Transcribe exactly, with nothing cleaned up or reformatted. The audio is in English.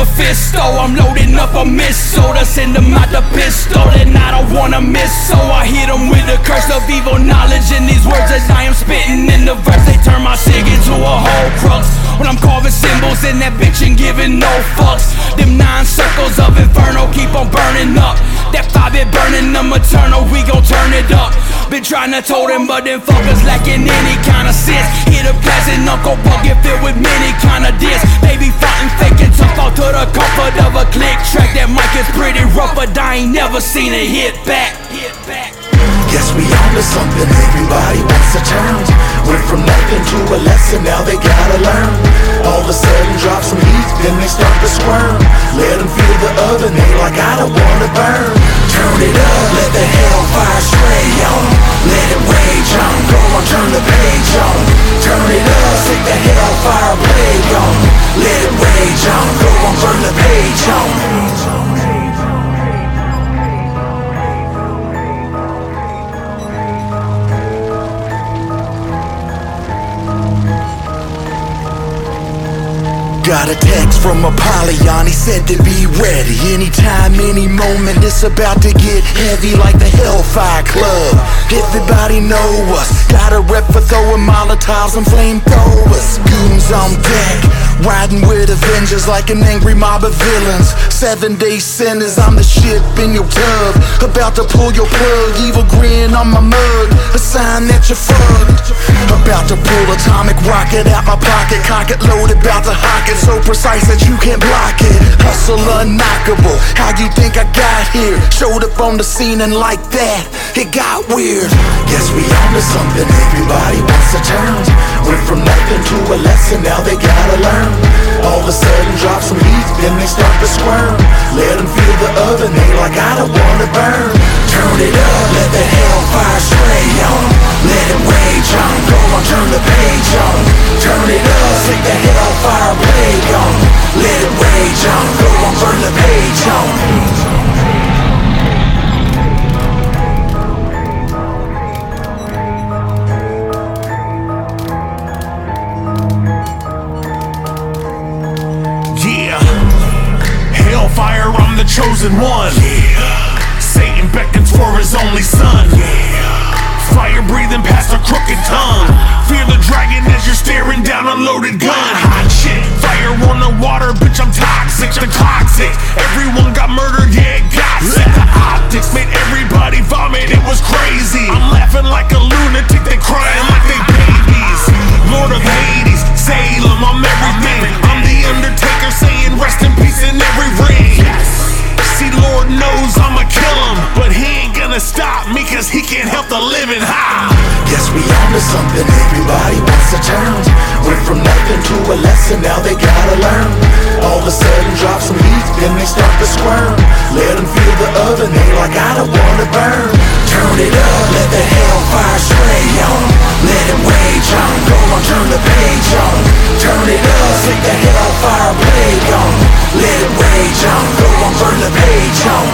Mephisto. I'm loading up a missile to send them out the pistol, and I don't wanna miss, so I hit them with a curse of evil knowledge. In these words as I am spitting in the verse, they turn my sig into a whole crux. When I'm carving symbols in that bitch and giving no fucks, them nine circles of inferno keep on burning up. That five bit burning them eternal, we gon' turn it up. Been trying to told them, but them fuckers lacking any kind of sense. Hit a peasant Uncle Bucket filled with many kind of diss. They be fighting, faking, tough out to the comfort of a click track. That mic is pretty rough, but I ain't never seen it hit back. Hit back. Guess we on to something, everybody wants a turn. Went from nothing to a lesson, now they gotta learn. All of a sudden drop some heat, then they start to squirm. Let them feel the oven, they like I don't wanna burn. Turn it up, let the hellfire spray on. Let it rage on, go on, turn the page on. Turn it up, set the hellfire plague on. Let it rage on, go on, burn the page on. Got a text from Apollyon, he said to be ready. Anytime, any moment, it's about to get heavy like the Hellfire Club. Everybody know us, got a rep for throwing Molotovs and flamethrowers. Goons on deck, riding with Avengers like an angry mob of villains. Seven day sinners, I'm the ship in your tub. About to pull your plug, evil grin on my mug. A sign that you're fucked. About to pull atomic rocket out my pocket. Cock it, loaded, about to hock it. So precise that you can't block it. Hustle unknockable, how you think I got here? Showed up on the scene and like that, it got weird. Guess we on to something, everybody wants a turn. Went from nothing to a lesson, now they gotta learn. All of a sudden drop some heat, then they start to squirm. Let them feel the oven, they like I don't wanna burn. Turn it up, let the hellfire spray on. Let it rage on, go on, turn the page on. Turn it up, set the hellfire plague on. Let it rage on, go on, burn the page on. Hellfire, I'm the chosen one. Yeah. Satan beckons for his only son. Yeah. Fire breathing past a crooked tongue. Fear the dragon as you're staring down a loaded gun. Hot shit, fire on the water, bitch, I'm toxic. I'm toxic. Everyone got murdered, yeah, it got sick. The optics made everybody vomit, it was crazy. I'm laughing like a lunatic, they crying like they babies. Lord of Hades, Salem, I'm everything. I'm the Undertaker saying rest in peace in every ring. See, Lord knows I'ma kill him, but he ain't gonna stop me cause he can't help the living high. Guess we on to something, everybody wants a turn. Went from nothing to a lesson, now they gotta learn. All of a sudden drop some heat, then they start to squirm. Let them feel the oven, they like I don't wanna burn. Turn it up, let the hellfire spray on. Let it rage on, go on, turn the page on. Turn it up, set the hellfire plague on. Let it rage on, go on, burn the page on.